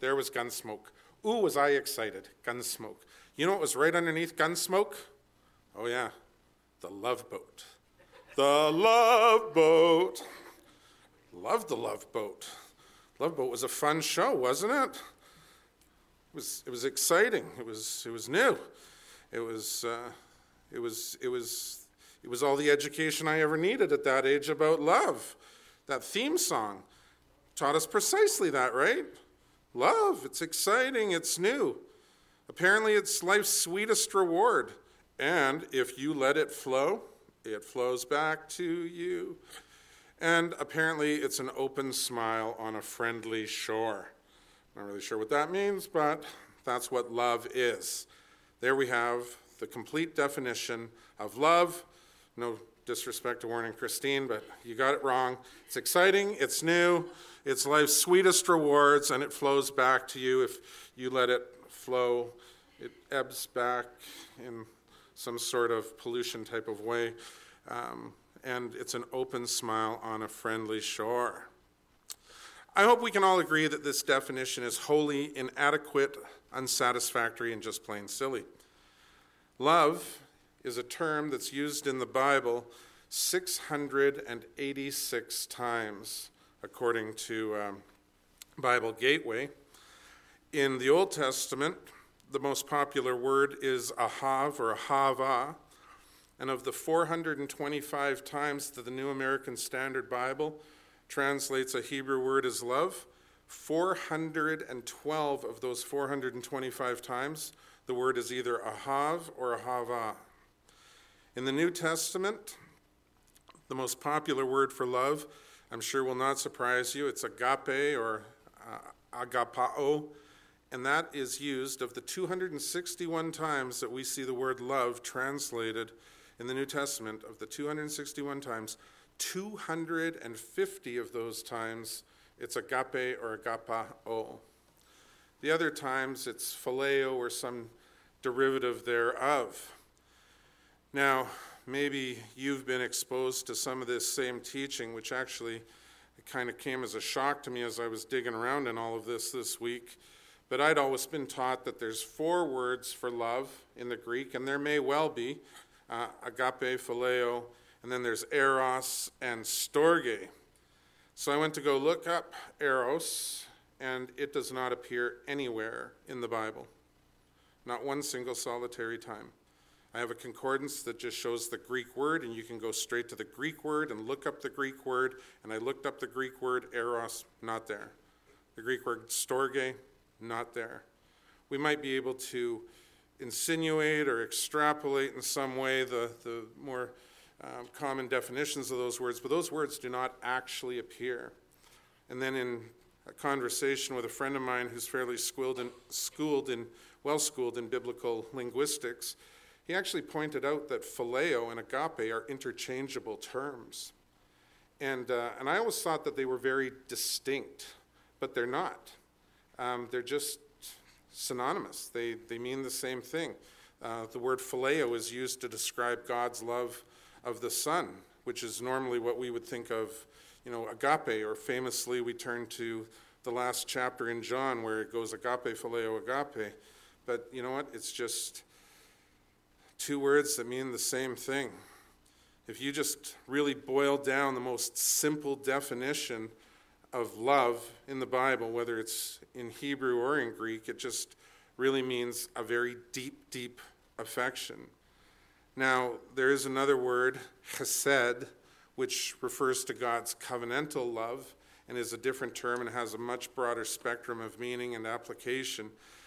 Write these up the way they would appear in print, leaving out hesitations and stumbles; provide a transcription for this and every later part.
there was Gunsmoke. Ooh, was I excited. Gunsmoke. You know what was right underneath Gunsmoke? Oh, yeah. The Love Boat. The Love Boat. Loved the Love Boat. Love Boat was a fun show, wasn't it? It was exciting. It was new. It was all the education I ever needed at that age about love. That theme song taught us precisely that, right? Love, it's exciting, it's new. Apparently it's life's sweetest reward. And if you let it flow, it flows back to you. And apparently it's an open smile on a friendly shore. Not really sure what that means, but that's what love is. There we have the complete definition of love. No disrespect to Warren and Christine, but you got it wrong. It's exciting, it's new, it's life's sweetest rewards, and it flows back to you. If you let it flow, it ebbs back in some sort of pollution type of way. And it's an open smile on a friendly shore. I hope we can all agree that this definition is wholly inadequate, unsatisfactory, and just plain silly. Love is a term that's used in the Bible 686 times, according to Bible Gateway. In the Old Testament, the most popular word is ahav or ahava, and of the 425 times that the New American Standard Bible translates a Hebrew word as love, 412 of those 425 times, the word is either ahav or ahava. In the New Testament, the most popular word for love, I'm sure will not surprise you, it's agape or agapao, and that is used of the 261 times that we see the word love translated in the New Testament. Of the 261 times, 250 of those times it's agape or agapao. The other times it's phileo or some derivative thereof. Now, maybe you've been exposed to some of this same teaching, which actually kind of came as a shock to me as I was digging around in all of this week. But I'd always been taught that there's 4 words for love in the Greek, and there may well be agape, phileo, and then there's eros and storge. So I went to go look up eros, and it does not appear anywhere in the Bible. Not one single solitary time. I have a concordance that just shows the Greek word, and you can go straight to the Greek word and look up the Greek word, and I looked up the Greek word eros, not there. The Greek word storge, not there. We might be able to insinuate or extrapolate in some way the more common definitions of those words, but those words do not actually appear. And then in a conversation with a friend of mine who's fairly well-schooled in biblical linguistics, he actually pointed out that phileo and agape are interchangeable terms. And I always thought that they were very distinct, but they're not. They're just synonymous. They mean the same thing. The word phileo is used to describe God's love of the Son, which is normally what we would think of, agape, or famously we turn to the last chapter in John where it goes agape, phileo, agape. But you know what? It's just 2 words that mean the same thing. If you just really boil down the most simple definition of love in the Bible, whether it's in Hebrew or in Greek, it just really means a very deep, deep affection. Now, there is another word, chesed, which refers to God's covenantal love and is a different term and has a much broader spectrum of meaning and application.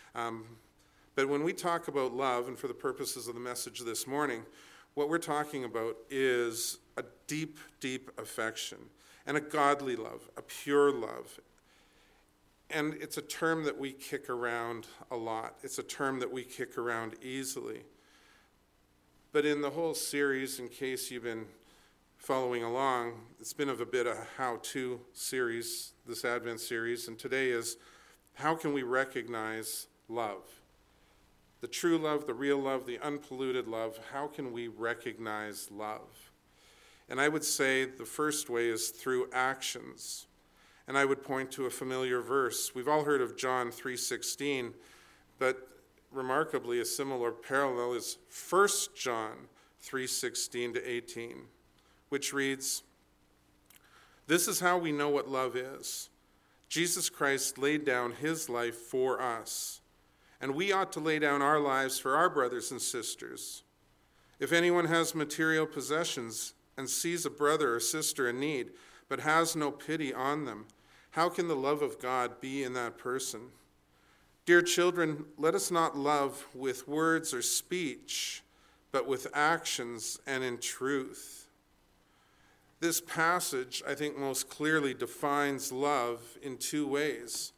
But when we talk about love, and for the purposes of the message this morning, what we're talking about is a deep, deep affection and a godly love, a pure love. And it's a term that we kick around a lot. It's a term that we kick around easily. But in the whole series, in case you've been following along, it's been of a bit of a how-to series, this Advent series, and today is how can we recognize love? The true love, the real love, the unpolluted love, how can we recognize love? And I would say the first way is through actions. And I would point to a familiar verse. We've all heard of John 3:16, but remarkably, a similar parallel is 1 John 3:16 to 18, which reads, "This is how we know what love is. Jesus Christ laid down his life for us, and we ought to lay down our lives for our brothers and sisters. If anyone has material possessions and sees a brother or sister in need, but has no pity on them, how can the love of God be in that person? Dear children, let us not love with words or speech, but with actions and in truth." This passage, I think, most clearly defines love in two ways: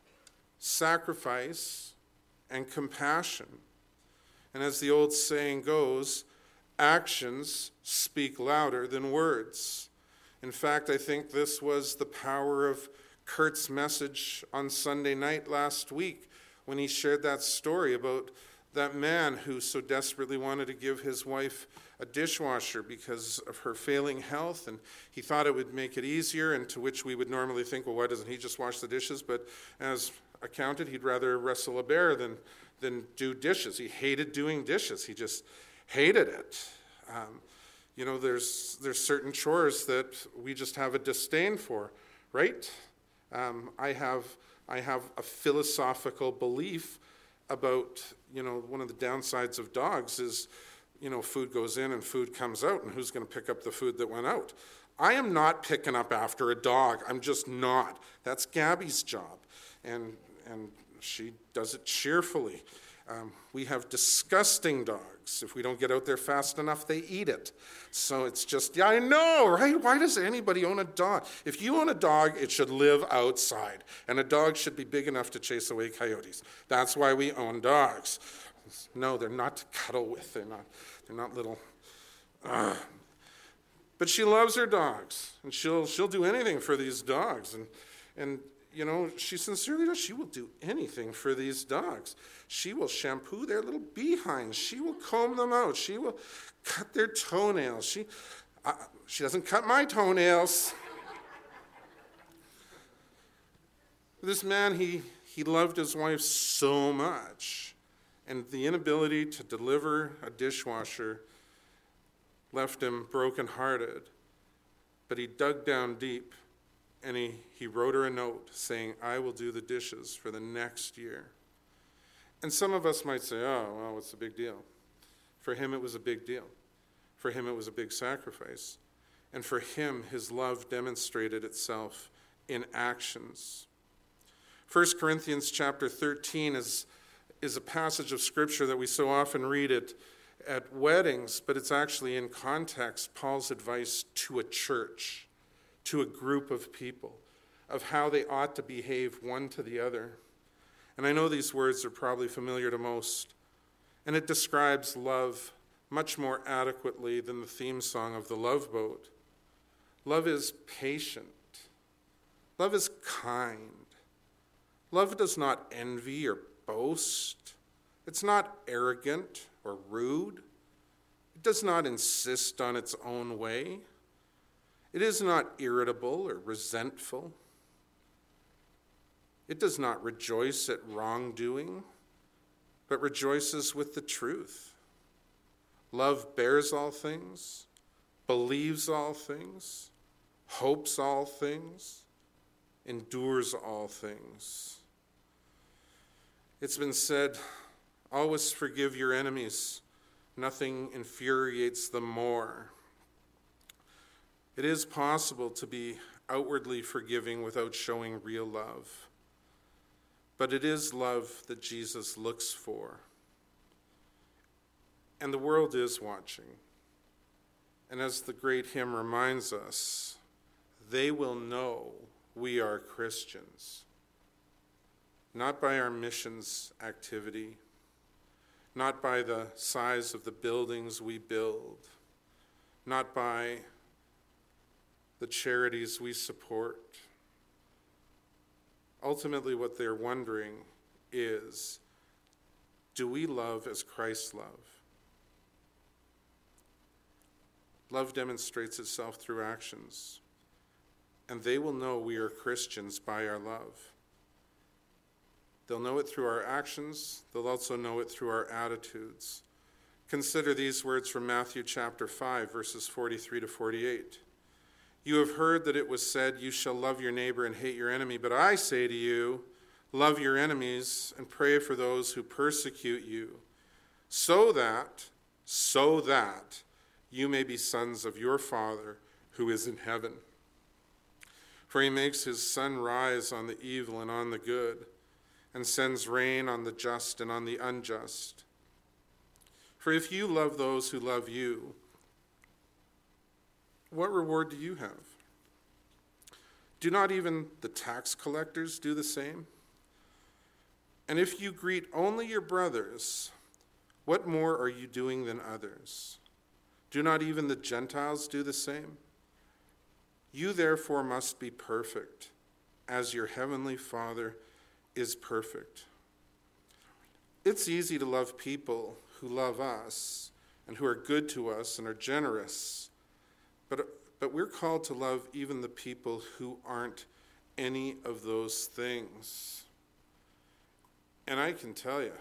sacrifice and compassion. And as the old saying goes, actions speak louder than words. In fact, I think this was the power of Kurt's message on Sunday night last week when he shared that story about that man who so desperately wanted to give his wife a dishwasher because of her failing health, and he thought it would make it easier, and to which we would normally think, well, why doesn't he just wash the dishes? But as accounted, he'd rather wrestle a bear than do dishes. He hated doing dishes. He just hated it. There's certain chores that we just have a disdain for, right? I have a philosophical belief about, one of the downsides of dogs is, food goes in and food comes out, and who's going to pick up the food that went out? I am not picking up after a dog. I'm just not. That's Gabby's job, and she does it cheerfully. We have disgusting dogs. If we don't get out there fast enough, they eat it. So it's just, yeah, I know, right? Why does anybody own a dog? If you own a dog, it should live outside, and a dog should be big enough to chase away coyotes. That's why we own dogs. No, they're not to cuddle with. They're not little. But she loves her dogs, and she'll do anything for these dogs, and she sincerely does. She will do anything for these dogs. She will shampoo their little behinds. She will comb them out. She will cut their toenails. She doesn't cut my toenails. This man, he loved his wife so much, and the inability to deliver a dishwasher left him brokenhearted. But he dug down deep, and he wrote her a note saying, "I will do the dishes for the next year." And some of us might say, "Oh, well, what's the big deal?" For him, it was a big deal. For him, it was a big sacrifice. And for him, his love demonstrated itself in actions. 1 Corinthians chapter 13 is a passage of Scripture that we so often read it at weddings, but it's actually in context Paul's advice to a church, to a group of people, of how they ought to behave one to the other. And I know these words are probably familiar to most, and it describes love much more adequately than the theme song of The Love Boat. Love is patient. Love is kind. Love does not envy or boast. It's not arrogant or rude. It does not insist on its own way. It is not irritable or resentful. It does not rejoice at wrongdoing, but rejoices with the truth. Love bears all things, believes all things, hopes all things, endures all things. It's been said, always forgive your enemies. Nothing infuriates them more. It is possible to be outwardly forgiving without showing real love. But it is love that Jesus looks for. And the world is watching. And as the great hymn reminds us, they will know we are Christians. Not by our missions activity, not by the size of the buildings we build, not by the charities we support. Ultimately, what they're wondering is, do we love as Christ loved? Love demonstrates itself through actions. and they will know we are Christians by our love. They'll know it through our actions. They'll also know it through our attitudes. Consider these words from Matthew chapter 5, verses 43 to 48. You have heard that it was said, you shall love your neighbor and hate your enemy. But I say to you, love your enemies and pray for those who persecute you, so that you may be sons of your Father who is in heaven. For he makes his sun rise on the evil and on the good, and sends rain on the just and on the unjust. For if you love those who love you, what reward do you have? Do not even the tax collectors do the same? And if you greet only your brothers, what more are you doing than others? Do not even the Gentiles do the same? You therefore must be perfect, as your heavenly Father is perfect. It's easy to love people who love us and who are good to us and are generous, but we're called to love even the people who aren't any of those things. And I can tell you,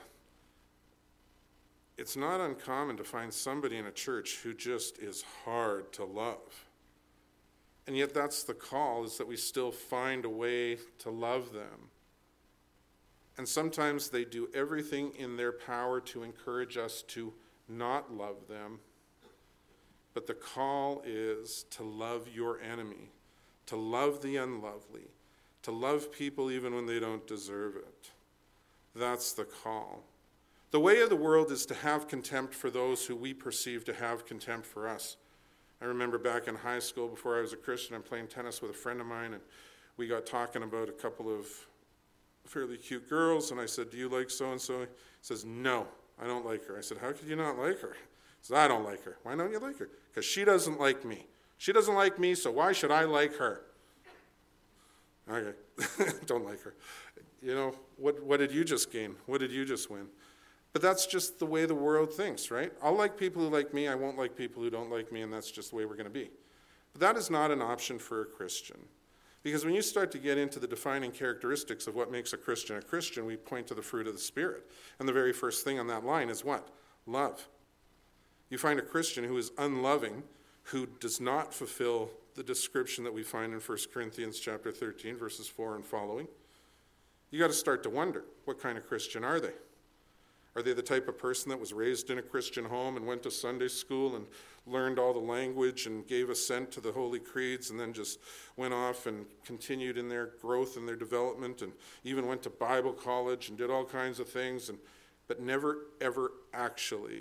it's not uncommon to find somebody in a church who just is hard to love. And yet that's the call, is that we still find a way to love them. And sometimes they do everything in their power to encourage us to not love them. But the call is to love your enemy, to love the unlovely, to love people even when they don't deserve it. That's the call. The way of the world is to have contempt for those who we perceive to have contempt for us. I remember back in high school, before I was a Christian, I'm playing tennis with a friend of mine, and we got talking about a couple of fairly cute girls, and I said, do you like so-and-so? He says, no, I don't like her. I said, how could you not like her? He says, I don't like her. Why don't you like her? Because she doesn't like me. She doesn't like me, so why should I like her? Okay, don't like her. You know, what did you just gain? What did you just win? But that's just the way the world thinks, right? I'll like people who like me, I won't like people who don't like me, and that's just the way we're going to be. But that is not an option for a Christian. Because when you start to get into the defining characteristics of what makes a Christian, we point to the fruit of the Spirit. And the very first thing on that line is what? Love. You find a Christian who is unloving, who does not fulfill the description that we find in 1 Corinthians chapter 13, verses 4 and following. You got to start to wonder, what kind of Christian are they? Are they the type of person that was raised in a Christian home and went to Sunday school and learned all the language and gave assent to the Holy Creeds and then just went off and continued in their growth and their development and even went to Bible college and did all kinds of things, but never, ever actually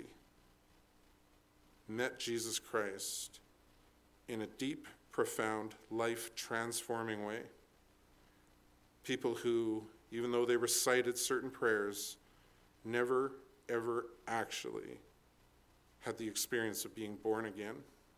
met Jesus Christ in a deep, profound, life-transforming way? People who, even though they recited certain prayers, never, ever actually had the experience of being born again.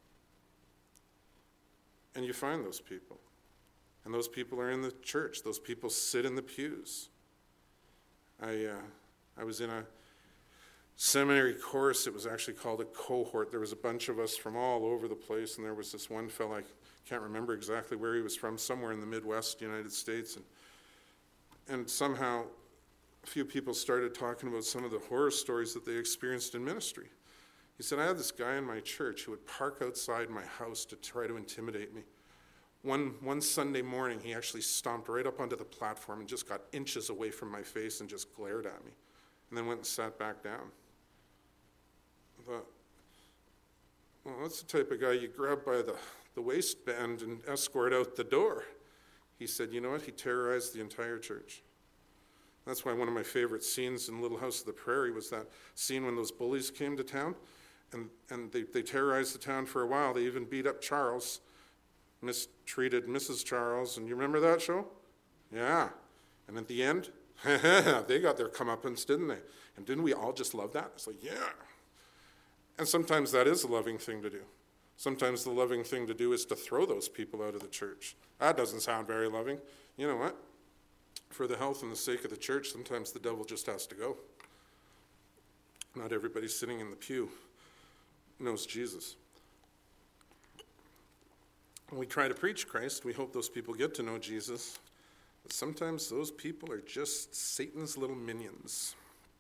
And you find those people. And those people are in the church. Those people sit in the pews. I was in a seminary course. It was actually called a cohort. There was a bunch of us from all over the place, and there was this one fellow, I can't remember exactly where he was from, somewhere in the Midwest United States. And somehow a few people started talking about some of the horror stories that they experienced in ministry. He said, I had this guy in my church who would park outside my house to try to intimidate me. One Sunday morning, he actually stomped right up onto the platform and just got inches away from my face and just glared at me, and then went and sat back down. I thought, well, that's the type of guy you grab by the waistband and escort out the door. He said, you know what? He terrorized the entire church. That's why one of my favorite scenes in Little House of the Prairie was that scene when those bullies came to town, and they terrorized the town for a while. They even beat up Charles, mistreated Mrs. Charles, and you remember that show? Yeah. And at the end, they got their comeuppance, didn't they? And didn't we all just love that? It's like, yeah. And sometimes that is a loving thing to do. Sometimes the loving thing to do is to throw those people out of the church. That doesn't sound very loving. You know what? For the health and the sake of the church, sometimes the devil just has to go. Not everybody sitting in the pew knows Jesus. When we try to preach Christ, we hope those people get to know Jesus. But sometimes those people are just Satan's little minions.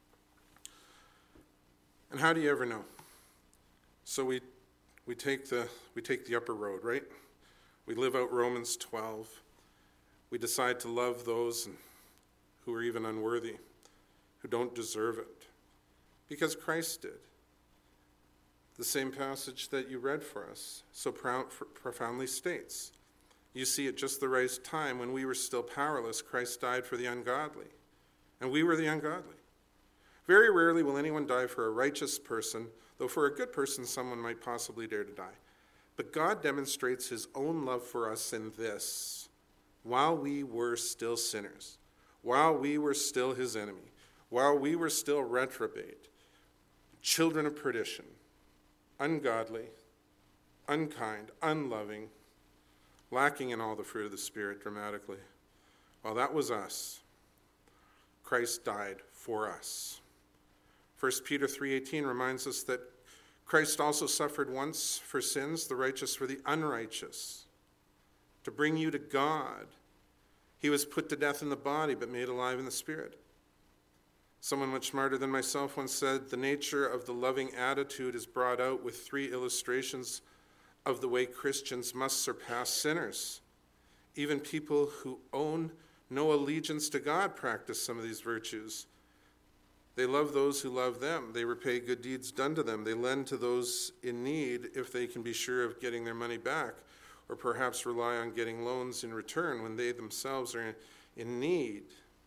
And how do you ever know? So we take the upper road, right? We live out Romans 12. We decide to love those who are even unworthy, who don't deserve it, because Christ did. The same passage that you read for us so profoundly states, you see, at just the right time, when we were still powerless, Christ died for the ungodly, and we were the ungodly. Very rarely will anyone die for a righteous person, though for a good person someone might possibly dare to die. But God demonstrates his own love for us in this: while we were still sinners, while we were still his enemy, while we were still reprobate, children of perdition, ungodly, unkind, unloving, lacking in all the fruit of the Spirit dramatically, while that was us, Christ died for us. 1 Peter 3:18 reminds us that Christ also suffered once for sins, the righteous for the unrighteous, to bring you to God. He was put to death in the body, but made alive in the Spirit. Someone much smarter than myself once said, the nature of the loving attitude is brought out with 3 illustrations of the way Christians must surpass sinners. Even people who own no allegiance to God practice some of these virtues. They love those who love them. They repay good deeds done to them. They lend to those in need if they can be sure of getting their money back, or perhaps rely on getting loans in return when they themselves are in need.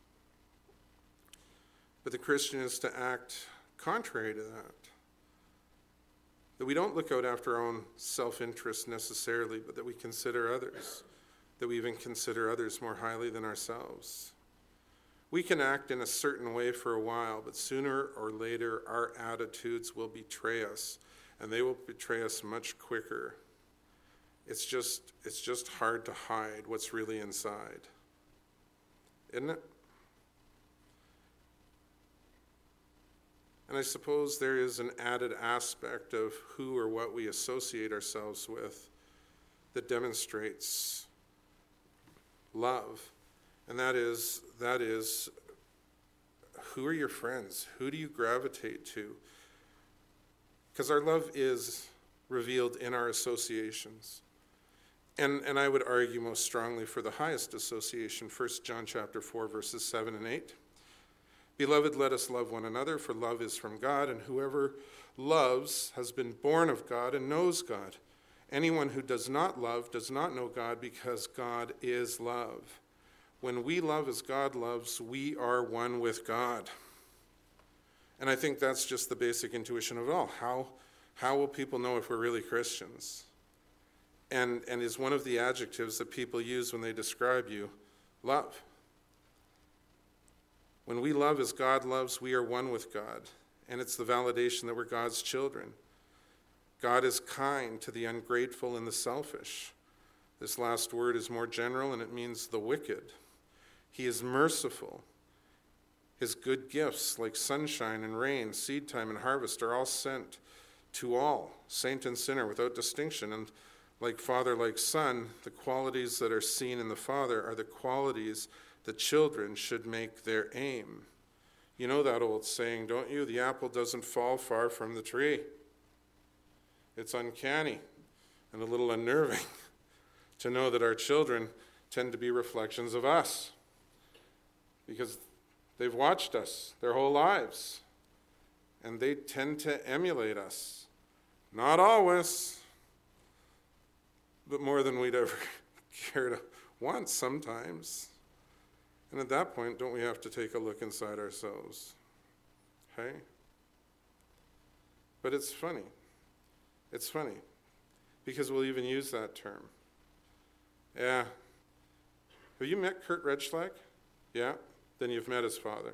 But the Christian is to act contrary to that we don't look out after our own self-interest necessarily, but that we consider others, that we even consider others more highly than ourselves. We can act in a certain way for a while, but sooner or later our attitudes will betray us, and they will betray us much quicker. It's just hard to hide what's really inside, isn't it? And I suppose there is an added aspect of who or what we associate ourselves with that demonstrates love. And that is, who are your friends? Who do you gravitate to? Because our love is revealed in our associations. And I would argue most strongly for the highest association, 1 John chapter 4, verses 7 and 8. Beloved, let us love one another, for love is from God, and whoever loves has been born of God and knows God. Anyone who does not love does not know God, because God is love. When we love as God loves, we are one with God. And I think that's just the basic intuition of it all. How will people know if we're really Christians? And is one of the adjectives that people use when they describe you love. When we love as God loves, we are one with God. And it's the validation that we're God's children. God is kind to the ungrateful and the selfish. This last word is more general, and it means the wicked. He is merciful. His good gifts, like sunshine and rain, seed time and harvest, are all sent to all, saint and sinner, without distinction. And like Father, like Son, the qualities that are seen in the Father are the qualities the children should make their aim. You know that old saying, don't you? The apple doesn't fall far from the tree. It's uncanny and a little unnerving to know that our children tend to be reflections of us, because they've watched us their whole lives, and they tend to emulate us. Not always, but more than we'd ever care to want sometimes. And at that point, don't we have to take a look inside ourselves? Hey? But it's funny. It's funny, because we'll even use that term. Yeah. Have you met Kurt Redschlag? Yeah? Then you've met his father.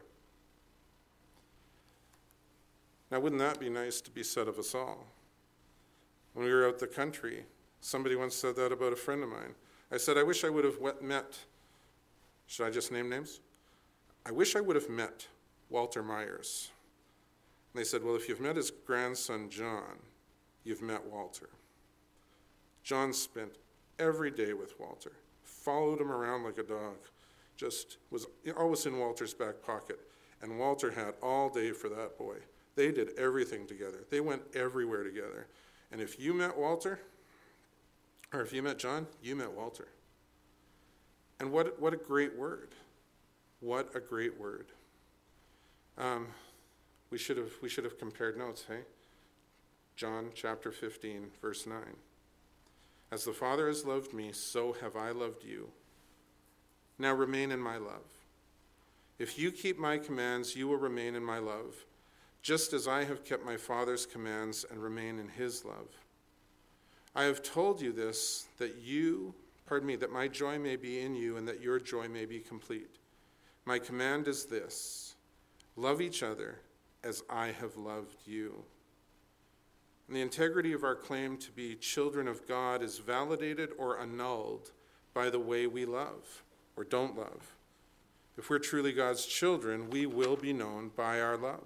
Now, wouldn't that be nice to be said of us all? When we were out the country, somebody once said that about a friend of mine. I said, I wish I would have met, should I just name names? I wish I would have met Walter Myers. And they said, well, if you've met his grandson, John, you've met Walter. John spent every day with Walter, followed him around like a dog, just was always in Walter's back pocket. And Walter had all day for that boy. They did everything together. They went everywhere together. And if you met Walter, or if you met John, you met Walter. And what a great word. What a great word. We should have compared notes, hey? John chapter 15, verse 9. As the Father has loved me, so have I loved you. Now remain in my love. If you keep my commands, you will remain in my love, just as I have kept my Father's commands and remain in his love. I have told you this, that my joy may be in you and that your joy may be complete. My command is this: love each other as I have loved you. And the integrity of our claim to be children of God is validated or annulled by the way we love or don't love. If we're truly God's children, we will be known by our love.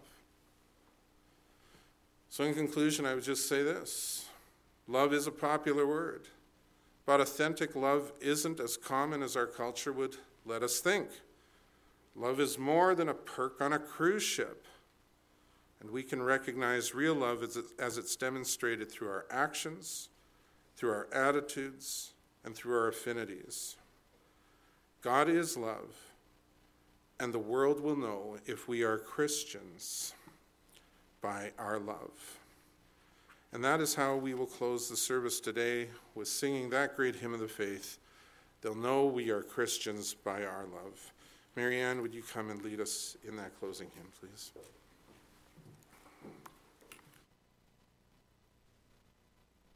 So in conclusion, I would just say this. Love is a popular word, but authentic love isn't as common as our culture would let us think. Love is more than a perk on a cruise ship, and we can recognize real love as it's demonstrated through our actions, through our attitudes, and through our affinities. God is love, and the world will know if we are Christians by our love. And that is how we will close the service today, with singing that great hymn of the faith. They'll know we are Christians by our love. Marianne, would you come and lead us in that closing hymn, please?